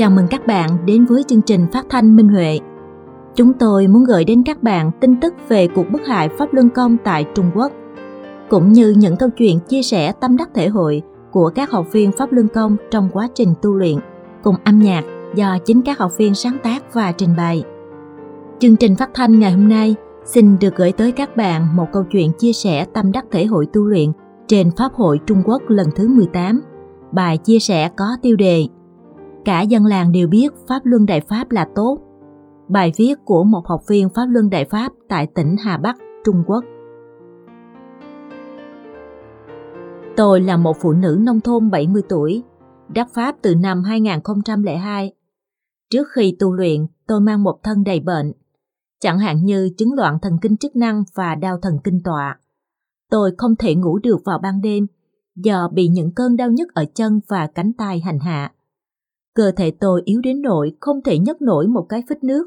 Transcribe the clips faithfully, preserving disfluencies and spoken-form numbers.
Chào mừng các bạn đến với chương trình phát thanh Minh Huệ. Chúng tôi muốn gửi đến các bạn tin tức về cuộc bức hại Pháp Luân Công tại Trung Quốc, cũng như những câu chuyện chia sẻ tâm đắc thể hội của các học viên Pháp Luân Công trong quá trình tu luyện, cùng âm nhạc do chính các học viên sáng tác và trình bày. Chương trình phát thanh ngày hôm nay xin được gửi tới các bạn một câu chuyện chia sẻ tâm đắc thể hội tu luyện trên Pháp hội Trung Quốc lần thứ mười tám. Bài chia sẻ có tiêu đề Cả dân làng đều biết Pháp Luân Đại Pháp là tốt. Bài viết của một học viên Pháp Luân Đại Pháp tại tỉnh Hà Bắc, Trung Quốc. Tôi là một phụ nữ nông thôn bảy mươi tuổi, đắc Pháp từ năm hai không không hai. Trước khi tu luyện, tôi mang một thân đầy bệnh, chẳng hạn như chứng loạn thần kinh chức năng và đau thần kinh tọa. Tôi không thể ngủ được vào ban đêm do bị những cơn đau nhức ở chân và cánh tay hành hạ. Cơ thể tôi yếu đến nỗi không thể nhấc nổi một cái phích nước.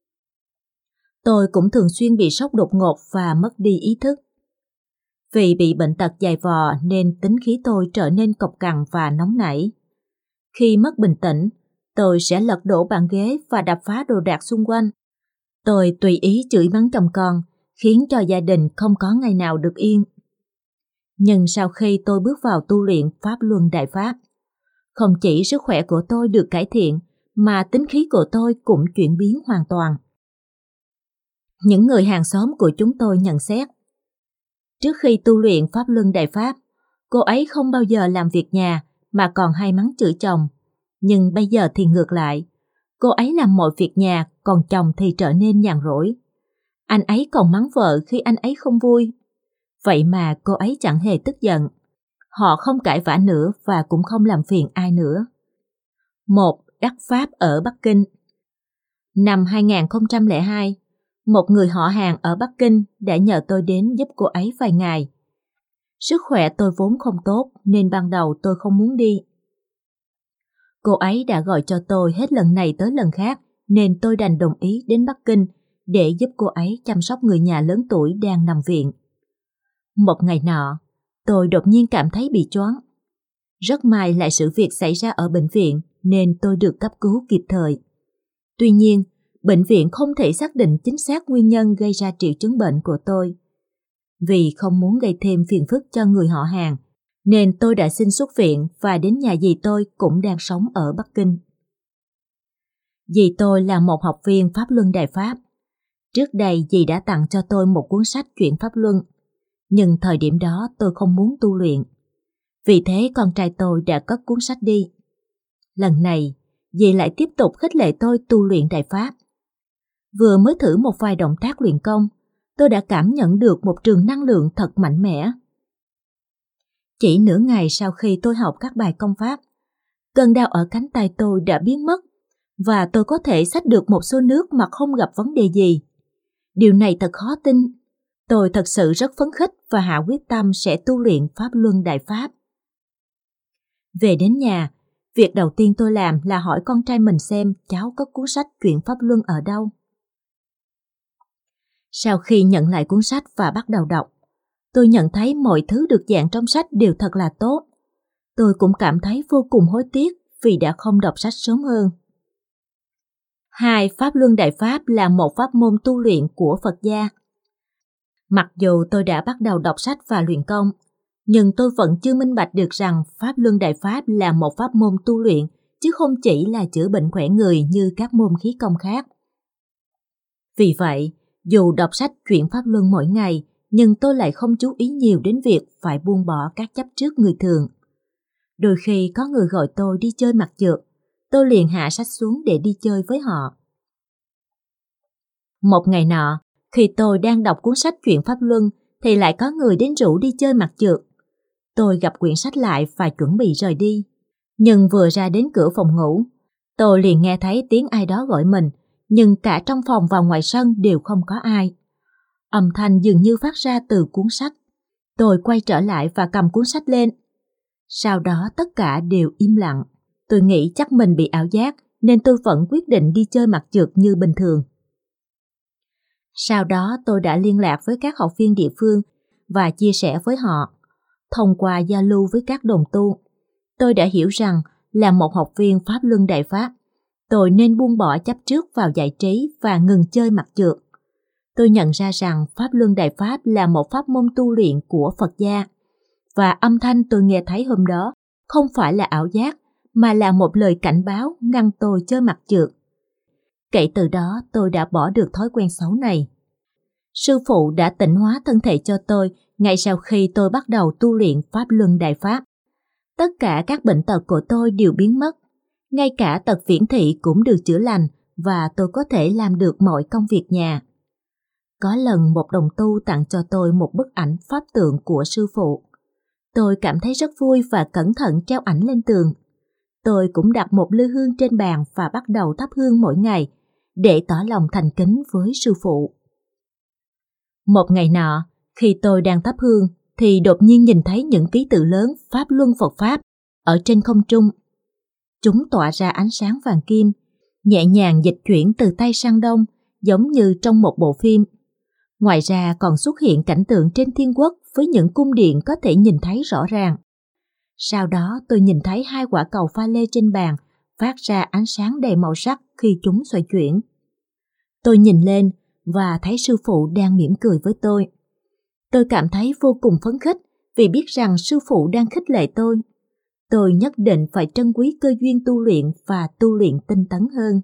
Tôi cũng thường xuyên bị sốc đột ngột và mất đi ý thức. Vì bị bệnh tật dày vò nên tính khí tôi trở nên cộc cằn và nóng nảy. Khi mất bình tĩnh, tôi sẽ lật đổ bàn ghế và đập phá đồ đạc xung quanh. Tôi tùy ý chửi mắng chồng con, khiến cho gia đình không có ngày nào được yên. Nhưng sau khi tôi bước vào tu luyện Pháp Luân Đại Pháp, không chỉ sức khỏe của tôi được cải thiện, mà tính khí của tôi cũng chuyển biến hoàn toàn. Những người hàng xóm của chúng tôi nhận xét, trước khi tu luyện Pháp Luân Đại Pháp, cô ấy không bao giờ làm việc nhà mà còn hay mắng chửi chồng. Nhưng bây giờ thì ngược lại, cô ấy làm mọi việc nhà, còn chồng thì trở nên nhàn rỗi. Anh ấy còn mắng vợ khi anh ấy không vui. Vậy mà cô ấy chẳng hề tức giận. Họ không cãi vã nữa và cũng không làm phiền ai nữa. Một đắc Pháp ở Bắc Kinh. Năm hai không không hai, một người họ hàng ở Bắc Kinh đã nhờ tôi đến giúp cô ấy vài ngày. Sức khỏe tôi vốn không tốt nên ban đầu tôi không muốn đi. Cô ấy đã gọi cho tôi hết lần này tới lần khác nên tôi đành đồng ý đến Bắc Kinh để giúp cô ấy chăm sóc người nhà lớn tuổi đang nằm viện. Một ngày nọ, tôi đột nhiên cảm thấy bị choáng. Rất may lại sự việc xảy ra ở bệnh viện nên tôi được cấp cứu kịp thời. Tuy nhiên, bệnh viện không thể xác định chính xác nguyên nhân gây ra triệu chứng bệnh của tôi. Vì không muốn gây thêm phiền phức cho người họ hàng, nên tôi đã xin xuất viện và đến nhà dì tôi cũng đang sống ở Bắc Kinh. Dì tôi là một học viên Pháp Luân Đại Pháp. Trước đây dì đã tặng cho tôi một cuốn sách Chuyện Pháp Luân, nhưng thời điểm đó tôi không muốn tu luyện. Vì thế con trai tôi đã cất cuốn sách đi. Lần này, dì lại tiếp tục khích lệ tôi tu luyện Đại Pháp. Vừa mới thử một vài động tác luyện công, tôi đã cảm nhận được một trường năng lượng thật mạnh mẽ. Chỉ nửa ngày sau khi tôi học các bài công pháp, cơn đau ở cánh tay tôi đã biến mất và tôi có thể xách được một xô nước mà không gặp vấn đề gì. Điều này thật khó tin. Tôi thật sự rất phấn khích và hạ quyết tâm sẽ tu luyện Pháp Luân Đại Pháp. Về đến nhà, việc đầu tiên tôi làm là hỏi con trai mình xem cháu có cuốn sách Chuyện Pháp Luân ở đâu. Sau khi nhận lại cuốn sách và bắt đầu đọc, tôi nhận thấy mọi thứ được dàn trong sách đều thật là tốt. Tôi cũng cảm thấy vô cùng hối tiếc vì đã không đọc sách sớm hơn. Hai, Pháp Luân Đại Pháp là một pháp môn tu luyện của Phật gia. Mặc dù tôi đã bắt đầu đọc sách và luyện công, nhưng tôi vẫn chưa minh bạch được rằng Pháp Luân Đại Pháp là một pháp môn tu luyện, chứ không chỉ là chữa bệnh khỏe người như các môn khí công khác. Vì vậy, dù đọc sách Chuyện Pháp Luân mỗi ngày, nhưng tôi lại không chú ý nhiều đến việc phải buông bỏ các chấp trước người thường. Đôi khi có người gọi tôi đi chơi mặt trượt, tôi liền hạ sách xuống để đi chơi với họ. Một ngày nọ, khi tôi đang đọc cuốn sách Chuyện Pháp Luân, thì lại có người đến rủ đi chơi mặt trượt. Tôi gặp quyển sách lại và chuẩn bị rời đi. Nhưng vừa ra đến cửa phòng ngủ, tôi liền nghe thấy tiếng ai đó gọi mình, nhưng cả trong phòng và ngoài sân đều không có ai. Âm thanh dường như phát ra từ cuốn sách. Tôi quay trở lại và cầm cuốn sách lên. Sau đó tất cả đều im lặng. Tôi nghĩ chắc mình bị ảo giác nên tôi vẫn quyết định đi chơi mặt trượt như bình thường. Sau đó tôi đã liên lạc với các học viên địa phương và chia sẻ với họ. Thông qua giao lưu với các đồng tu, tôi đã hiểu rằng là một học viên Pháp Luân Đại Pháp, tôi nên buông bỏ chấp trước vào giải trí và ngừng chơi mặt trượt. Tôi nhận ra rằng Pháp Luân Đại Pháp là một pháp môn tu luyện của Phật gia, và âm thanh tôi nghe thấy hôm đó không phải là ảo giác, mà là một lời cảnh báo ngăn tôi chơi mặt trượt. Kể từ đó tôi đã bỏ được thói quen xấu này. Sư phụ đã tịnh hóa thân thể cho tôi ngay sau khi tôi bắt đầu tu luyện Pháp Luân Đại Pháp. Tất cả các bệnh tật của tôi đều biến mất, ngay cả tật viễn thị cũng được chữa lành và tôi có thể làm được mọi công việc nhà. Có lần một đồng tu tặng cho tôi một bức ảnh pháp tượng của sư phụ. Tôi cảm thấy rất vui và cẩn thận treo ảnh lên tường. Tôi cũng đặt một lư hương trên bàn và bắt đầu thắp hương mỗi ngày để tỏ lòng thành kính với sư phụ. Một ngày nọ, khi tôi đang thắp hương thì đột nhiên nhìn thấy những ký tự lớn Pháp Luân Phật Pháp ở trên không trung. Chúng tỏa ra ánh sáng vàng kim, nhẹ nhàng dịch chuyển từ Tây sang Đông, giống như trong một bộ phim. Ngoài ra còn xuất hiện cảnh tượng trên thiên quốc với những cung điện có thể nhìn thấy rõ ràng. Sau đó tôi nhìn thấy hai quả cầu pha lê trên bàn phát ra ánh sáng đầy màu sắc khi chúng xoay chuyển. Tôi nhìn lên và thấy sư phụ đang mỉm cười với tôi. Tôi cảm thấy vô cùng phấn khích vì biết rằng sư phụ đang khích lệ tôi. Tôi nhất định phải trân quý cơ duyên tu luyện và tu luyện tinh tấn hơn.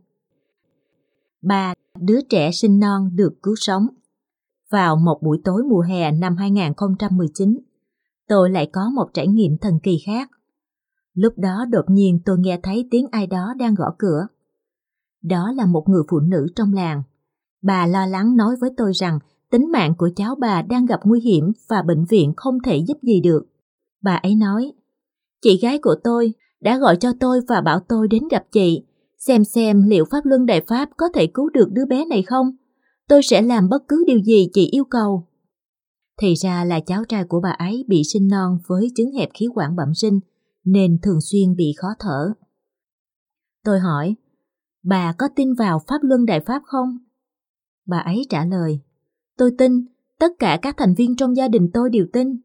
ba. Đứa trẻ sinh non được cứu sống. Vào một buổi tối mùa hè năm hai không một chín, tôi lại có một trải nghiệm thần kỳ khác. Lúc đó đột nhiên tôi nghe thấy tiếng ai đó đang gõ cửa. Đó là một người phụ nữ trong làng. Bà lo lắng nói với tôi rằng tính mạng của cháu bà đang gặp nguy hiểm và bệnh viện không thể giúp gì được. Bà ấy nói, chị gái của tôi đã gọi cho tôi và bảo tôi đến gặp chị, xem xem liệu Pháp Luân Đại Pháp có thể cứu được đứa bé này không. Tôi sẽ làm bất cứ điều gì chị yêu cầu. Thì ra là cháu trai của bà ấy bị sinh non với chứng hẹp khí quản bẩm sinh, nên thường xuyên bị khó thở. Tôi hỏi, bà có tin vào Pháp Luân Đại Pháp không? Bà ấy trả lời, tôi tin, tất cả các thành viên trong gia đình tôi đều tin.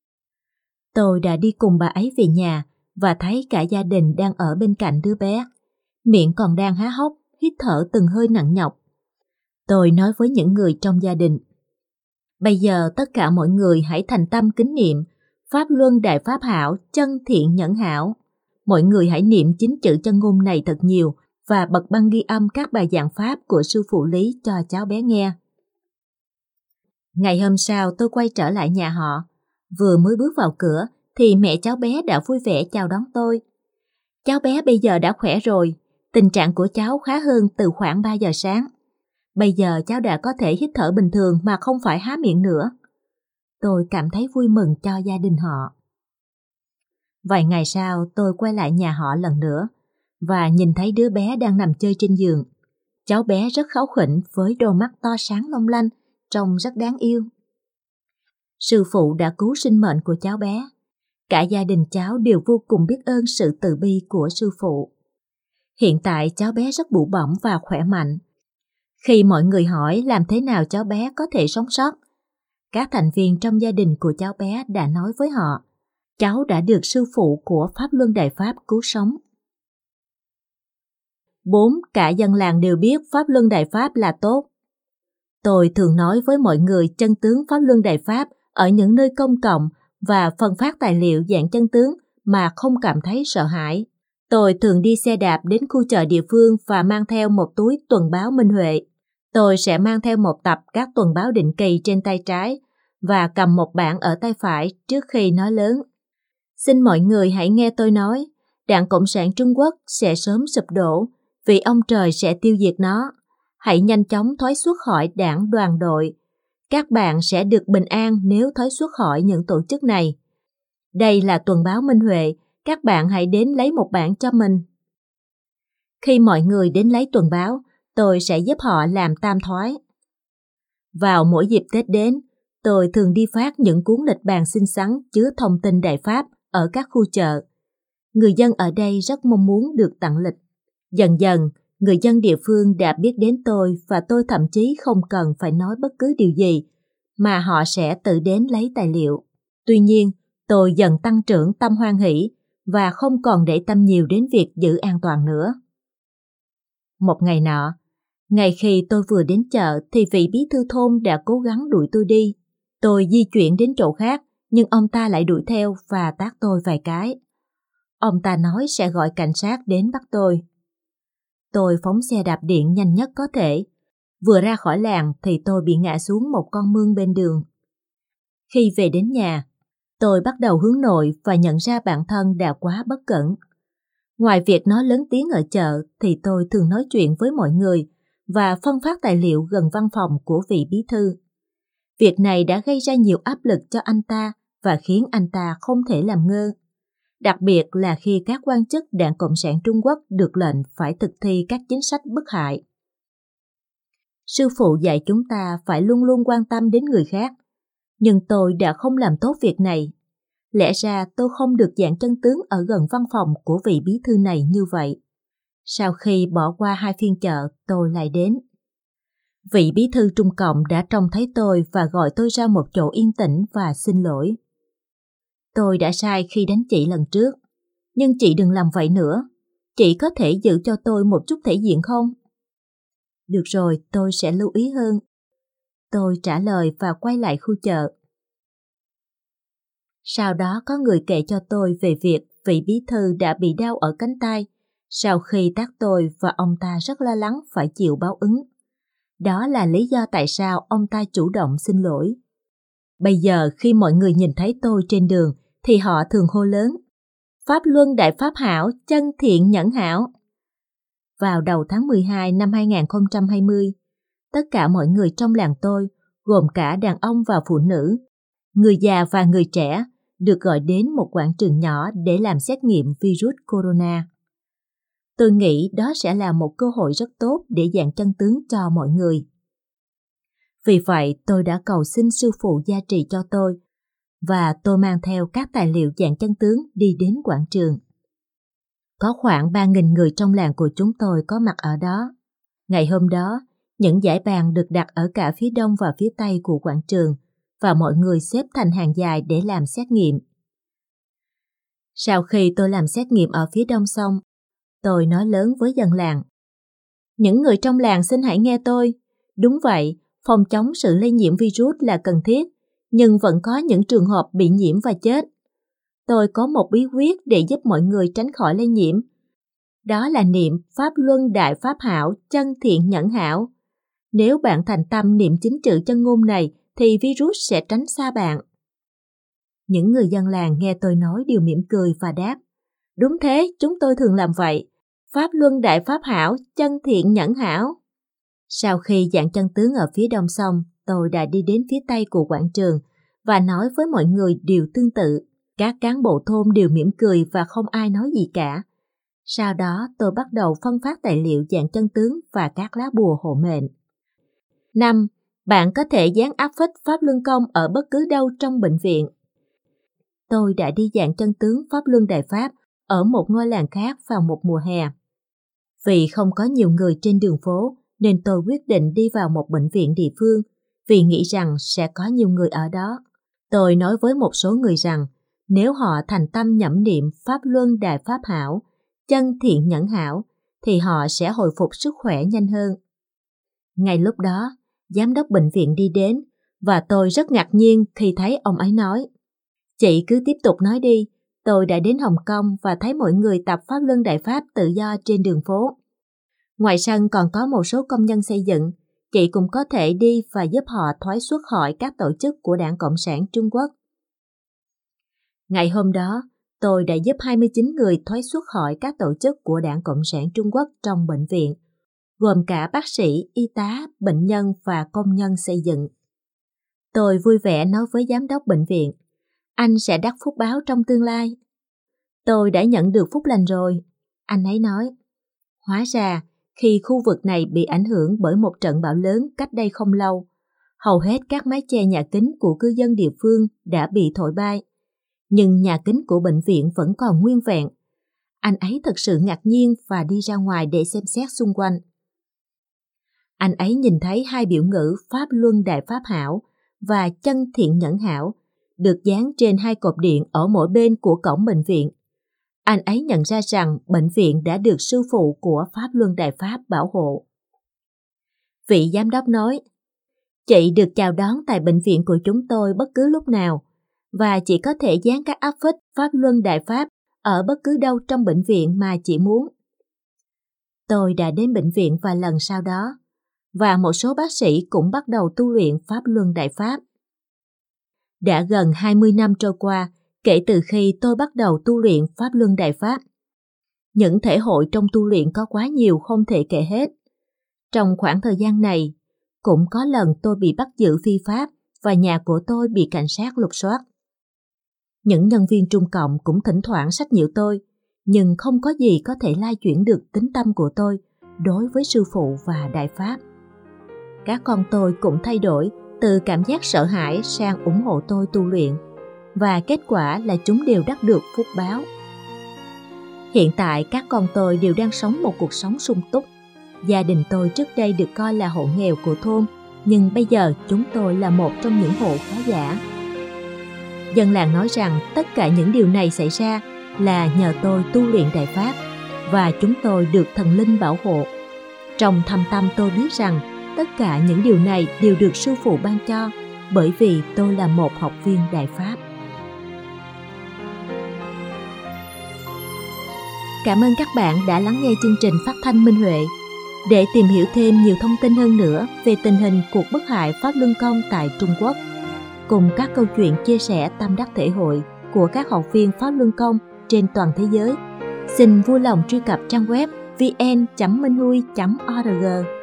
Tôi đã đi cùng bà ấy về nhà và thấy cả gia đình đang ở bên cạnh đứa bé, miệng còn đang há hốc, hít thở từng hơi nặng nhọc. Tôi nói với những người trong gia đình, bây giờ tất cả mọi người hãy thành tâm kính niệm Pháp Luân Đại Pháp hảo, chân thiện nhẫn hảo. Mọi người hãy niệm chín chữ chân ngôn này thật nhiều và bật băng ghi âm các bài giảng Pháp của sư phụ Lý cho cháu bé nghe. Ngày hôm sau tôi quay trở lại nhà họ. Vừa mới bước vào cửa thì mẹ cháu bé đã vui vẻ chào đón tôi. Cháu bé bây giờ đã khỏe rồi, tình trạng của cháu khá hơn từ khoảng ba giờ sáng. Bây giờ cháu đã có thể hít thở bình thường mà không phải há miệng nữa. Tôi cảm thấy vui mừng cho gia đình họ. Vài ngày sau tôi quay lại nhà họ lần nữa và nhìn thấy đứa bé đang nằm chơi trên giường. Cháu bé rất kháu khỉnh với đôi mắt to sáng long lanh, trông rất đáng yêu. Sư phụ đã cứu sinh mệnh của cháu bé. Cả gia đình cháu đều vô cùng biết ơn sự từ bi của sư phụ. Hiện tại cháu bé rất bụ bẫm và khỏe mạnh. Khi mọi người hỏi làm thế nào cháu bé có thể sống sót, các thành viên trong gia đình của cháu bé đã nói với họ, cháu đã được sư phụ của Pháp Luân Đại Pháp cứu sống. bốn. Cả dân làng đều biết Pháp Luân Đại Pháp là tốt. Tôi thường nói với mọi người chân tướng Pháp Luân Đại Pháp ở những nơi công cộng và phân phát tài liệu dạng chân tướng mà không cảm thấy sợ hãi. Tôi thường đi xe đạp đến khu chợ địa phương và mang theo một túi tuần báo Minh Huệ. Tôi sẽ mang theo một tập các tuần báo định kỳ trên tay trái và cầm một bản ở tay phải trước khi nói lớn. Xin mọi người hãy nghe tôi nói, Đảng Cộng sản Trung Quốc sẽ sớm sụp đổ vì ông trời sẽ tiêu diệt nó. Hãy nhanh chóng thoái xuất khỏi đảng đoàn đội. Các bạn sẽ được bình an nếu thoái xuất khỏi những tổ chức này. Đây là tuần báo Minh Huệ, các bạn hãy đến lấy một bản cho mình. Khi mọi người đến lấy tuần báo, tôi sẽ giúp họ làm tam thoái. Vào mỗi dịp Tết đến, tôi thường đi phát những cuốn lịch bàn xinh xắn chứa thông tin Đại Pháp ở các khu chợ. Người dân ở đây rất mong muốn được tặng lịch. Dần dần, người dân địa phương đã biết đến tôi và tôi thậm chí không cần phải nói bất cứ điều gì, mà họ sẽ tự đến lấy tài liệu. Tuy nhiên, tôi dần tăng trưởng tâm hoan hỷ và không còn để tâm nhiều đến việc giữ an toàn nữa. Một ngày nọ, ngay khi tôi vừa đến chợ thì vị bí thư thôn đã cố gắng đuổi tôi đi. Tôi di chuyển đến chỗ khác, nhưng ông ta lại đuổi theo và tát tôi vài cái. Ông ta nói sẽ gọi cảnh sát đến bắt tôi. Tôi phóng xe đạp điện nhanh nhất có thể. Vừa ra khỏi làng thì tôi bị ngã xuống một con mương bên đường. Khi về đến nhà, tôi bắt đầu hướng nội và nhận ra bản thân đã quá bất cẩn. Ngoài việc nói lớn tiếng ở chợ thì tôi thường nói chuyện với mọi người và phân phát tài liệu gần văn phòng của vị bí thư. Việc này đã gây ra nhiều áp lực cho anh ta và khiến anh ta không thể làm ngơ. Đặc biệt là khi các quan chức Đảng Cộng sản Trung Quốc được lệnh phải thực thi các chính sách bức hại. Sư phụ dạy chúng ta phải luôn luôn quan tâm đến người khác, nhưng tôi đã không làm tốt việc này. Lẽ ra tôi không được dạng chân tướng ở gần văn phòng của vị bí thư này như vậy. Sau khi bỏ qua hai phiên chợ, tôi lại đến. Vị bí thư Trung Cộng đã trông thấy tôi và gọi tôi ra một chỗ yên tĩnh và xin lỗi. Tôi đã sai khi đánh chị lần trước, nhưng chị đừng làm vậy nữa. Chị có thể giữ cho tôi một chút thể diện không? Được rồi, tôi sẽ lưu ý hơn. Tôi trả lời và quay lại khu chợ. Sau đó có người kể cho tôi về việc vị bí thư đã bị đau ở cánh tay sau khi tát tôi và ông ta rất lo lắng phải chịu báo ứng. Đó là lý do tại sao ông ta chủ động xin lỗi. Bây giờ khi mọi người nhìn thấy tôi trên đường thì họ thường hô lớn: Pháp Luân Đại Pháp Hảo, chân thiện nhẫn hảo. Vào đầu tháng mười hai năm hai nghìn không trăm hai mươi, tất cả mọi người trong làng tôi, gồm cả đàn ông và phụ nữ, người già và người trẻ, được gọi đến một quảng trường nhỏ để làm xét nghiệm virus corona. Tôi nghĩ đó sẽ là một cơ hội rất tốt để dàn chân tướng cho mọi người. Vì vậy, tôi đã cầu xin sư phụ gia trì cho tôi, và tôi mang theo các tài liệu dàn chân tướng đi đến quảng trường. Có khoảng ba nghìn người trong làng của chúng tôi có mặt ở đó. Ngày hôm đó, những dãy bàn được đặt ở cả phía đông và phía tây của quảng trường, và mọi người xếp thành hàng dài để làm xét nghiệm. Sau khi tôi làm xét nghiệm ở phía đông xong, tôi nói lớn với dân làng: Những người trong làng xin hãy nghe tôi. Đúng vậy, phòng chống sự lây nhiễm virus là cần thiết, nhưng vẫn có những trường hợp bị nhiễm và chết. Tôi có một bí quyết để giúp mọi người tránh khỏi lây nhiễm. Đó là niệm Pháp Luân Đại Pháp Hảo, chân thiện nhẫn hảo. Nếu bạn thành tâm niệm chính chữ chân ngôn này thì virus sẽ tránh xa bạn. Những người dân làng nghe tôi nói đều mỉm cười và đáp: Đúng thế, chúng tôi thường làm vậy. Pháp Luân Đại Pháp Hảo, chân thiện nhẫn hảo. Sau khi dàn chân tướng ở phía đông xong, tôi đã đi đến phía tây của quảng trường và nói với mọi người điều tương tự. Các cán bộ thôn đều mỉm cười và không ai nói gì cả. Sau đó tôi bắt đầu phân phát tài liệu dàn chân tướng và các lá bùa hộ mệnh. năm. Bạn có thể dán áp phích Pháp Luân Công ở bất cứ đâu trong bệnh viện. Tôi đã đi dàn chân tướng Pháp Luân Đại Pháp ở một ngôi làng khác vào một mùa hè. Vì không có nhiều người trên đường phố nên tôi quyết định đi vào một bệnh viện địa phương vì nghĩ rằng sẽ có nhiều người ở đó. Tôi nói với một số người rằng nếu họ thành tâm nhẩm niệm Pháp Luân Đại Pháp Hảo, chân thiện nhẫn hảo, thì họ sẽ hồi phục sức khỏe nhanh hơn. Ngay lúc đó, giám đốc bệnh viện đi đến và tôi rất ngạc nhiên khi thấy ông ấy nói: Chị cứ tiếp tục nói đi, tôi đã đến Hồng Kông và thấy mọi người tập Pháp Luân Đại Pháp tự do trên đường phố. Ngoài sân còn có một số công nhân xây dựng, chị cũng có thể đi và giúp họ thoái xuất khỏi các tổ chức của Đảng Cộng sản Trung Quốc. Ngày hôm đó, tôi đã giúp hai mươi chín người thoái xuất khỏi các tổ chức của Đảng Cộng sản Trung Quốc trong bệnh viện, gồm cả bác sĩ, y tá, bệnh nhân và công nhân xây dựng. Tôi vui vẻ nói với giám đốc bệnh viện: Anh sẽ đắc phúc báo trong tương lai. Tôi đã nhận được phúc lành rồi, anh ấy nói. Hóa ra, khi khu vực này bị ảnh hưởng bởi một trận bão lớn cách đây không lâu, hầu hết các mái che nhà kính của cư dân địa phương đã bị thổi bay, nhưng nhà kính của bệnh viện vẫn còn nguyên vẹn. Anh ấy thật sự ngạc nhiên và đi ra ngoài để xem xét xung quanh. Anh ấy nhìn thấy hai biểu ngữ Pháp Luân Đại Pháp Hảo và chân thiện nhẫn hảo được dán trên hai cột điện ở mỗi bên của cổng bệnh viện. anh ấy nhận ra rằng bệnh viện đã được sư phụ của Pháp Luân Đại Pháp bảo hộ. Vị giám đốc nói, chị được chào đón tại bệnh viện của chúng tôi bất cứ lúc nào, và chị có thể dán các áp phích Pháp Luân Đại Pháp ở bất cứ đâu trong bệnh viện mà chị muốn. Tôi đã đến bệnh viện vài lần sau đó, và một số bác sĩ cũng bắt đầu tu luyện Pháp Luân Đại Pháp. Đã gần hai mươi năm trôi qua kể từ khi tôi bắt đầu tu luyện Pháp Luân Đại Pháp. Những thể hội trong tu luyện có quá nhiều không thể kể hết. Trong khoảng thời gian này, cũng có lần tôi bị bắt giữ phi pháp và nhà của tôi bị cảnh sát lục soát. Những nhân viên Trung Cộng cũng thỉnh thoảng sách nhiễu tôi, nhưng không có gì có thể lai chuyển được tín tâm của tôi đối với sư phụ và Đại Pháp. Các con tôi cũng thay đổi từ cảm giác sợ hãi sang ủng hộ tôi tu luyện, và kết quả là chúng đều đắc được phúc báo. Hiện tại các con tôi đều đang sống một cuộc sống sung túc. Gia đình tôi trước đây được coi là hộ nghèo của thôn, nhưng bây giờ chúng tôi là một trong những hộ khá giả. Dân làng nói rằng tất cả những điều này xảy ra là nhờ tôi tu luyện Đại Pháp, và chúng tôi được thần linh bảo hộ. Trong thâm tâm tôi biết rằng tất cả những điều này đều được sư phụ ban cho, bởi vì tôi là một học viên Đại Pháp. Cảm ơn các bạn đã lắng nghe chương trình phát thanh Minh Huệ. Để tìm hiểu thêm nhiều thông tin hơn nữa về tình hình cuộc bức hại Pháp Luân Công tại Trung Quốc, cùng các câu chuyện chia sẻ tâm đắc thể hội của các học viên Pháp Luân Công trên toàn thế giới, xin vui lòng truy cập trang web vê en chấm minh hui chấm org.